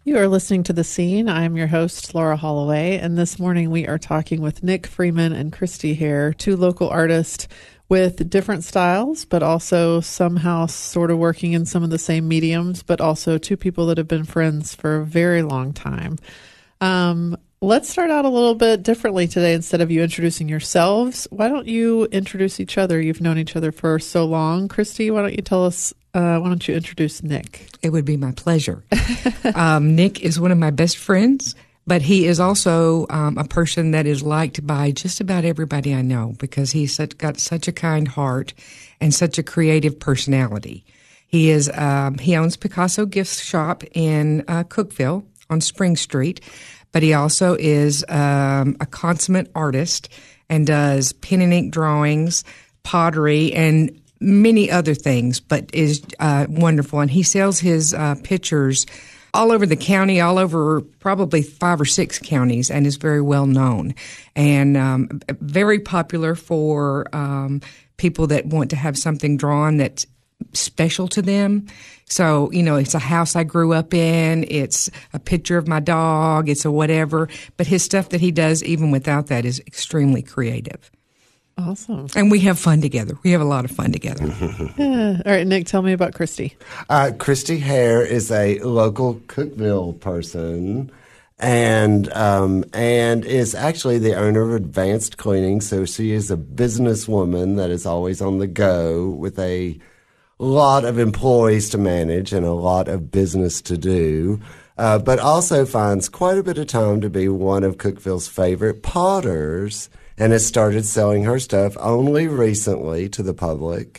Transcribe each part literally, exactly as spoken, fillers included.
You are listening to The Scene. I'm your host, Laura Holloway, and this morning we are talking with Nick Freeman and Christy Hare, two local artists with different styles, but also somehow sort of working in some of the same mediums, but also two people that have been friends for a very long time. Um, let's start out a little bit differently today. Instead of you introducing yourselves, why don't you introduce each other? You've known each other for so long. Christy, why don't you tell us, uh, why don't you introduce Nick? It would be my pleasure. um, Nick is one of my best friends, but he is also um, a person that is liked by just about everybody I know because he's such, got such a kind heart and such a creative personality. He is um, he owns Picasso Gift Shop in uh, Cookeville on Spring Street, but he also is um, a consummate artist and does pen and ink drawings, pottery, and many other things, but is uh, wonderful. And he sells his uh, pictures all over the county, all over probably five or six counties, and is very well known and um, very popular for um, people that want to have something drawn that's special to them. So, you know, it's a house I grew up in, it's a picture of my dog, it's a whatever, but his stuff that he does, even without that, is extremely creative. Awesome. And we have fun together. We have a lot of fun together. Yeah. All right, Nick, tell me about Christy. Uh, Christy Hare is a local Cookeville person and um, and is actually the owner of Advanced Cleaning. So she is a businesswoman that is always on the go with a lot of employees to manage and a lot of business to do, uh, but also finds quite a bit of time to be one of Cookeville's favorite potters, and has started selling her stuff only recently to the public,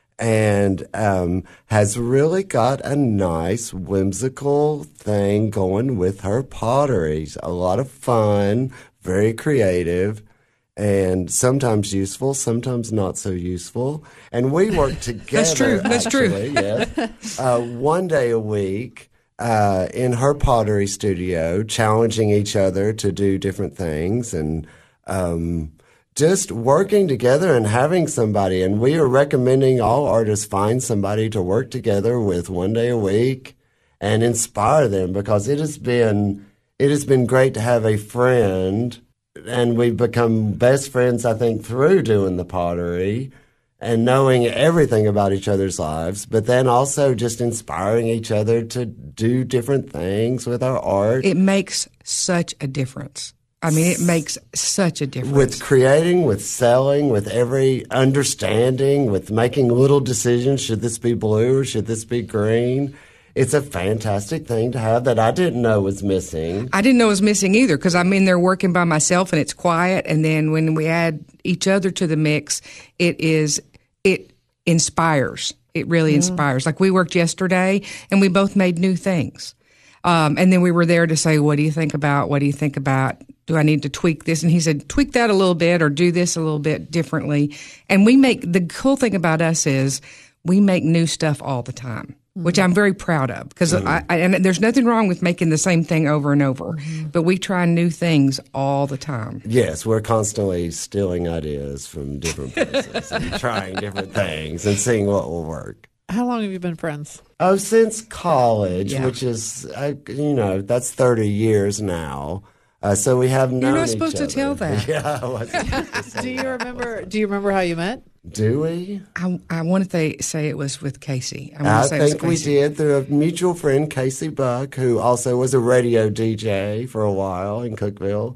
and um, has really got a nice, whimsical thing going with her pottery. A lot of fun, very creative, and sometimes useful, sometimes not so useful. And we work together. That's true. That's actually, true. Yes, uh, one day a week uh, in her pottery studio, challenging each other to do different things and um, just working together and having somebody. And we are recommending all artists find somebody to work together with one day a week and inspire them, because it has been it has been great to have a friend. And we've become best friends, I think, through doing the pottery and knowing everything about each other's lives, but then also just inspiring each other to do different things with our art. It makes such a difference. I mean, it makes such a difference. With creating, with selling, with every understanding, with making little decisions. Should this be blue or should this be green? It's a fantastic thing to have that I didn't know was missing. I didn't know it was missing either, because I'm in there working by myself and it's quiet. And then when we add each other to the mix, it is it inspires. It really mm. inspires. Like we worked yesterday and we both made new things. Um, and then we were there to say, what do you think about, what do you think about, do I need to tweak this? And he said, tweak that a little bit or do this a little bit differently. And we make, the cool thing about us is we make new stuff all the time, mm-hmm. which I'm very proud of, because mm-hmm. I, I, and there's nothing wrong with making the same thing over and over, mm-hmm. but we try new things all the time. Yes, we're constantly stealing ideas from different places and trying different things and seeing what will work. How long have you been friends? Oh, since college, yeah. which is, uh, you know, that's thirty years now. Uh, so we have known You're not each supposed other. to tell that. Yeah, I wasn't supposed to say Do you that. remember? Do you remember how you met? Do we? I, I want to th- say it was with Casey. I, want I to say it was think we Casey. did through a mutual friend, Casey Buck, who also was a radio D J for a while in Cookeville.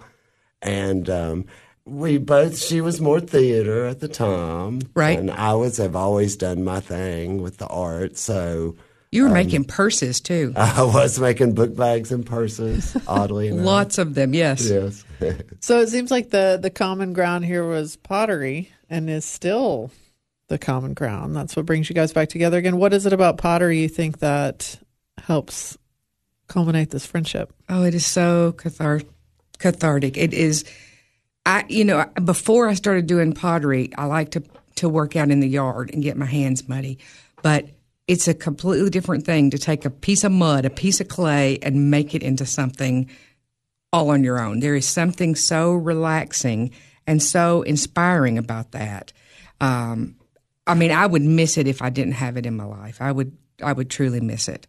And um, we both, she was more theater at the time. Right. And I was, have always done my thing with the art. So You were um, making purses, too. I was making book bags and purses, oddly enough. Lots of them, yes. Yes. So it seems like the, the common ground here was pottery, and is still the common ground. That's what brings you guys back together again. What is it about pottery you think that helps culminate this friendship? Oh, it is so cathar- cathartic. It is, I you know, before I started doing pottery, I like to, to work out in the yard and get my hands muddy. But it's a completely different thing to take a piece of mud, a piece of clay, and make it into something all on your own. There is something so relaxing and so inspiring about that. Um, I mean, I would miss it if I didn't have it in my life. I would, I would truly miss it.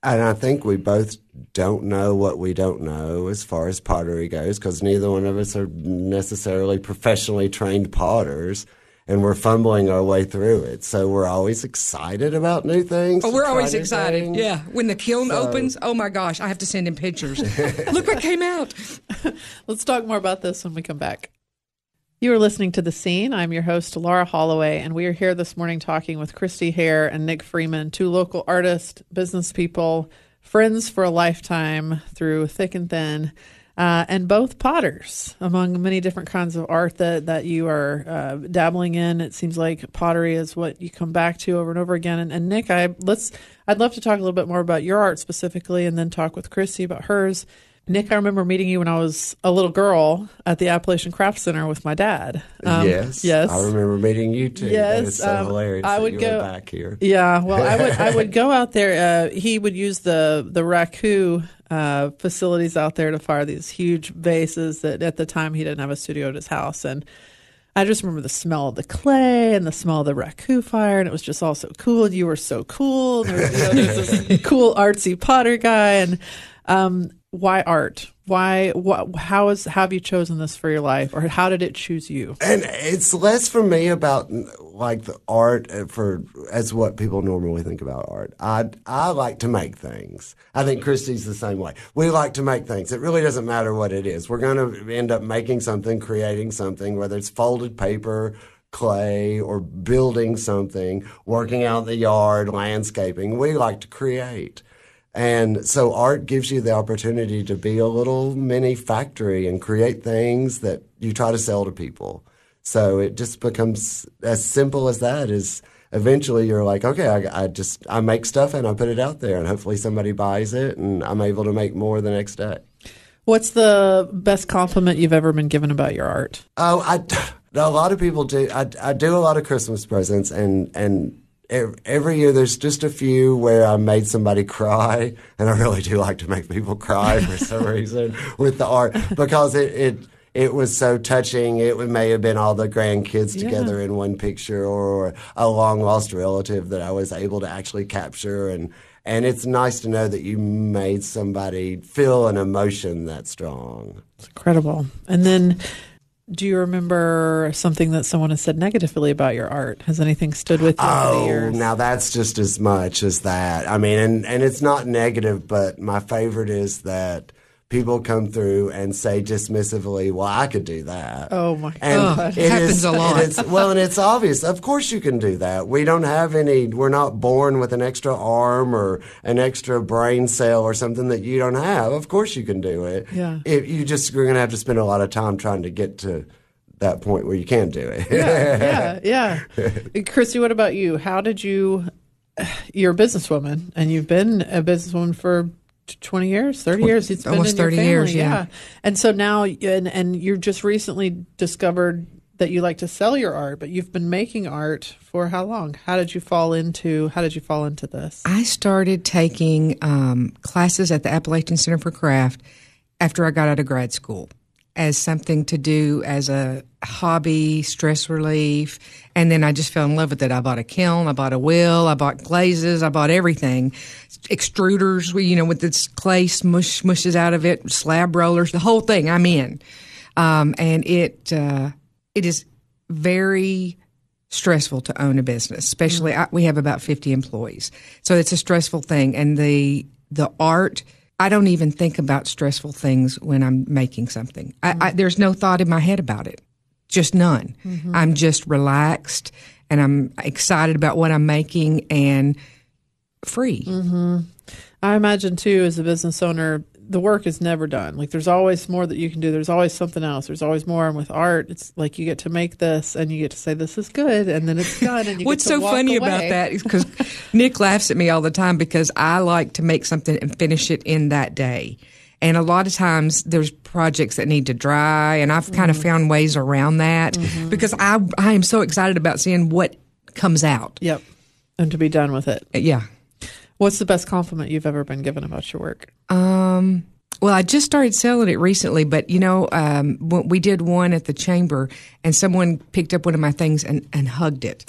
And I think we both don't know what we don't know as far as pottery goes, because neither one of us are necessarily professionally trained potters, and we're fumbling our way through it. So we're always excited about new things. Oh, we're always excited. Things. Yeah. When the kiln So- opens, oh my gosh, I have to send him pictures. Look what came out. Let's talk more about this when we come back. You are listening to The Scene. I'm your host, Laura Holloway, and we are here this morning talking with Christy Hare and Nick Freeman, two local artists, business people, friends for a lifetime through thick and thin, uh, and both potters, among many different kinds of art that, that you are uh, dabbling in. It seems like pottery is what you come back to over and over again. And, and Nick, I let's I'd love to talk a little bit more about your art specifically, and then talk with Christy about hers. Nick, I remember meeting you when I was a little girl at the Appalachian Craft Center with my dad. Um, yes, yes, I remember meeting you too. Yes, That is so um, hilarious. I that would you go were back here. Yeah, well, I would I would go out there. Uh, he would use the the raku uh, facilities out there to fire these huge vases. That at the time he didn't have a studio at his house, and I just remember the smell of the clay and the smell of the raku fire, and it was just all so cool. And you were so cool. There was, you know, there was this cool artsy potter guy, and um, why art? Why? What? How is? How have you chosen this for your life, or how did it choose you? And it's less for me about like the art for as what people normally think about art. I I like to make things. I think Christy's the same way. We like to make things. It really doesn't matter what it is. We're going to end up making something, creating something, whether it's folded paper, clay, or building something, working out in the yard, landscaping. We like to create. And so art gives you the opportunity to be a little mini factory and create things that you try to sell to people. So it just becomes as simple as that. Is eventually you're like, okay, I, I just I make stuff and I put it out there, and hopefully somebody buys it, and I'm able to make more the next day. What's the best compliment you've ever been given about your art? Oh, I a lot of people do. I, I do a lot of Christmas presents, and and. Every year there's just a few where I made somebody cry, and I really do like to make people cry for some reason with the art, because it, it it was so touching. It may have been all the grandkids Yeah. together in one picture, or a long lost relative that I was able to actually capture, and and it's nice to know that you made somebody feel an emotion that strong. It's incredible. And then, do you remember something that someone has said negatively about your art? Has anything stood with you over the Oh, years? now that's just as much as that. I mean, and, and it's not negative, but my favorite is that people come through and say dismissively, well, I could do that. Oh, my And God. it happens a lot. It's, well, and it's obvious. Of course you can do that. We don't have any, we're not born with an extra arm or an extra brain cell or something that you don't have. Of course you can do it. Yeah. If you just, you're going to have to spend a lot of time trying to get to that point where you can do it. yeah, yeah, yeah. Christy, what about you? How did you, you're a businesswoman, and you've been a businesswoman for twenty years, thirty years. It's been Almost in your thirty family, years, yeah. And so now, and and you just recently discovered that you like to sell your art, but you've been making art for how long? How did you fall into? How did you fall into this? I started taking um, classes at the Appalachian Center for Craft after I got out of grad school as something to do as a hobby, stress relief. And then I just fell in love with it. I bought a kiln, I bought a wheel, I bought glazes, I bought everything. Extruders, you know, with this clay smush, smushes out of it, slab rollers, the whole thing, I'm in. Um, and it, uh, it is very stressful to own a business, especially I, we have about fifty employees. So it's a stressful thing. And the, the art, I don't even think about stressful things when I'm making something. I, I, there's no thought in my head about it, just none. Mm-hmm. I'm just relaxed, and I'm excited about what I'm making and free. Mm-hmm. I imagine too, as a business owner, the work is never done. Like, there's always more that you can do. There's always something else. There's always more. And with art, it's like you get to make this, and you get to say this is good, and then it's done. And you What's get to so walk funny away. about that is because Nick laughs at me all the time because I like to make something and finish it in that day. And a lot of times there's projects that need to dry, and I've mm-hmm. kind of found ways around that mm-hmm. because I I am so excited about seeing what comes out. Yep. And to be done with it. Yeah. What's the best compliment you've ever been given about your work? Um, well, I just started selling it recently, but, you know, um, we did one at the chamber, and someone picked up one of my things and, and hugged it.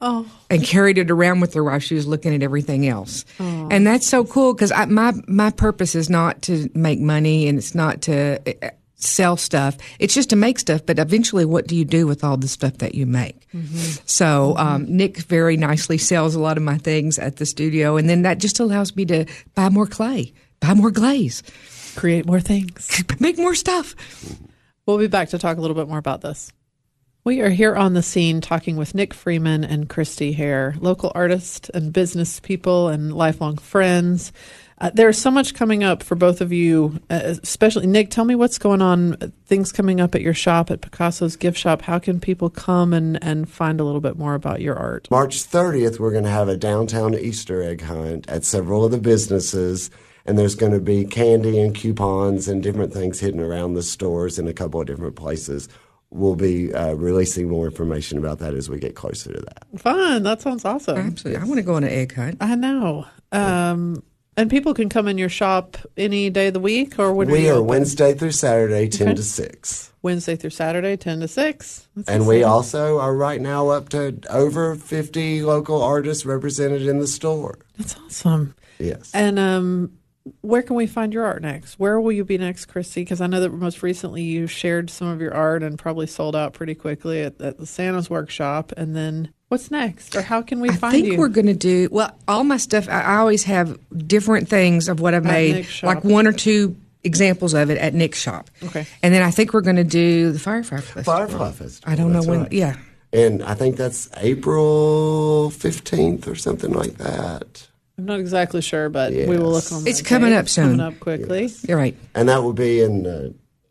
Oh. And carried it around with her while she was looking at everything else. Oh. And that's so cool because my, my purpose is not to make money and it's not to sell stuff. It's just to make stuff. But eventually, what do you do with all the stuff that you make? Mm-hmm. So um, mm-hmm. Nick very nicely sells a lot of my things at the studio. And then that just allows me to buy more clay, buy more glaze. Create more things. Make more stuff. We'll be back to talk a little bit more about this. We are here on the scene talking with Nick Freeman and Christy Hare, local artists and business people and lifelong friends. Uh, there's so much coming up for both of you, uh, especially Nick. Tell me what's going on, things coming up at your shop, at Picasso's Gift Shop. How can people come and, and find a little bit more about your art? March thirtieth, we're going to have a downtown Easter egg hunt at several of the businesses. And there's going to be candy and coupons and different things hidden around the stores in a couple of different places. We'll be uh, releasing more information about that as we get closer to that. Fun. That sounds awesome. Absolutely. I want to go on an egg hunt. I know. Um, and people can come in your shop any day of the week? Or when we are, are open? Wednesday through Saturday, ten okay. to six. Wednesday through Saturday, ten to six. That's and exciting. We also are right now up to over fifty local artists represented in the store. That's awesome. Yes. And um, where can we find your art next? Where will you be next, Christy? Because I know that most recently you shared some of your art and probably sold out pretty quickly at, at the Santa's workshop. And then what's next? Or how can we I find you? I think we're going to do, well, all my stuff, I, I always have different things of what I've At made, Nick's shop. like one or two examples of it at Nick's shop. Okay. And then I think we're going to do the Firefly Festival. Firefly Festival. I don't That's know when, right. yeah. And I think that's April fifteenth or something like that. I'm not exactly sure, but Yes. we will look on that. It's coming date. up soon. Coming up quickly. Yes. You're right. And that will be in uh,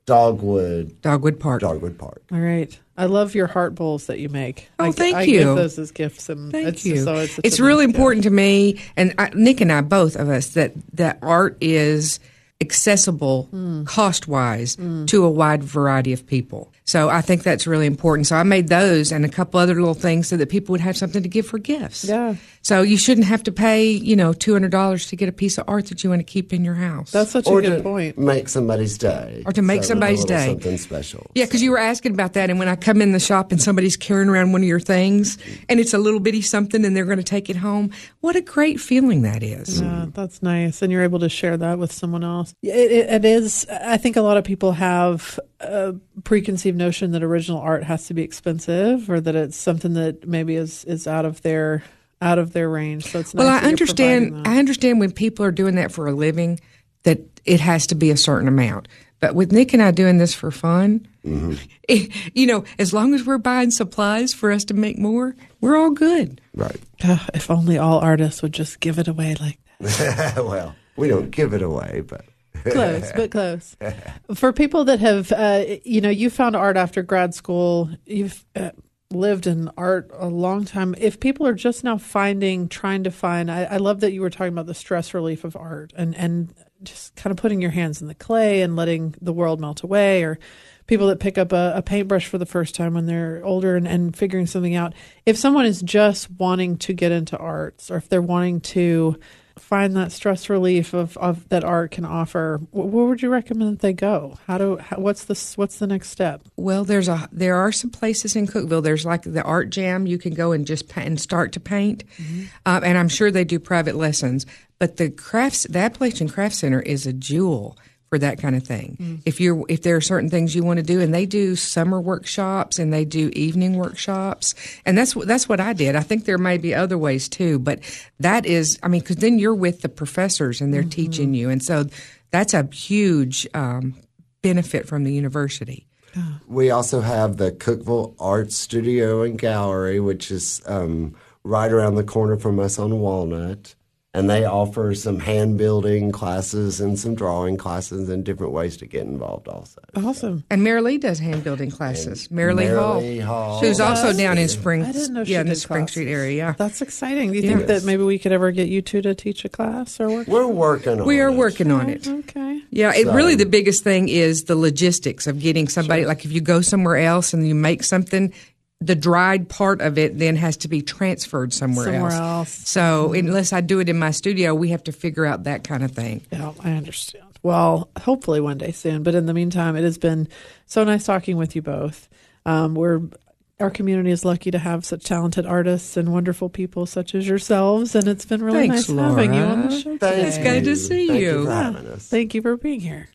Dogwood Dogwood Park. Dogwood Park. All right. I love your heart bowls that you make. Oh, I, thank I you. I give those as gifts. And Thank it's you. Just, so it's it's a really nice important gift. to me, and I, Nick and I, both of us, that, that art is accessible mm. cost-wise mm. to a wide variety of people. So I think that's really important. So I made those and a couple other little things so that people would have something to give for gifts. Yeah. So you shouldn't have to pay, you know, two hundred dollars to get a piece of art that you want to keep in your house. That's such a Or good to point. make somebody's day. Or to make So somebody's a little day. Something special. Yeah, because so. you were asking about that, and when I come in the shop and somebody's carrying around one of your things, and it's a little bitty something, and they're going to take it home, what a great feeling that is. Yeah, that's nice. And you're able to share that with someone else. It, it, it is, I think a lot of people have a preconceived notion that original art has to be expensive or that it's something that maybe is, is out of their out of their range. So it's nice Well, I that you're understand. providing that. I understand when people are doing that for a living that it has to be a certain amount. But with Nick and I doing this for fun, mm-hmm. it, you know, as long as we're buying supplies for us to make more, we're all good. Right. Uh, if only all artists would just give it away like that. Well, we don't give it away, but. Close, but close. For people that have, uh, you know, you found art after grad school, you've uh, lived in art a long time. If people are just now finding, trying to find, I, I love that you were talking about the stress relief of art and, and just kind of putting your hands in the clay and letting the world melt away, or people that pick up a, a paintbrush for the first time when they're older and, and figuring something out. If someone is just wanting to get into arts, or if they're wanting to find that stress relief of, of that art can offer, where would you recommend that they go? How do how, what's the what's the next step? Well, there's a there are some places in Cookeville. There's like the Art Jam. You can go and just paint and start to paint, mm-hmm. um, and I'm sure they do private lessons. But the crafts, the Appalachian Craft Center is a jewel for that kind of thing. Mm. If you're if there are certain things you want to do, and they do summer workshops and they do evening workshops, and that's that's what I did. I think there may be other ways too, but that is, I mean, because then you're with the professors and they're mm-hmm. teaching you, and so that's a huge um, benefit from the university. We also have the Cookeville Art Studio and Gallery, which is um, right around the corner from us on Walnut. And they offer some hand building classes and some drawing classes and different ways to get involved also. Awesome. And Mary Lee does hand building classes. Mary Lee Hall, Hall. who's also Yes. down in Spring, I didn't know she yeah, in the did Spring classes. Street area. Yeah, That's exciting. Do you Yes. think that maybe we could ever get you two to teach a class or work? We're working on it. we are working on it. Okay. Yeah, it So- really the biggest thing is the logistics of getting somebody. Sure. Like if you go somewhere else and you make something, the dried part of it then has to be transferred somewhere, Somewhere else. else. So Mm-hmm. unless I do it in my studio, we have to figure out that kind of thing. Yeah, I understand. Well, hopefully one day soon. But in the meantime, it has been so nice talking with you both. Um, we're our community is lucky to have such talented artists and wonderful people such as yourselves, and it's been really Thanks, nice having you on the Laura. show Thank today. It's good to see Thank you. you for having us. Thank you for being here.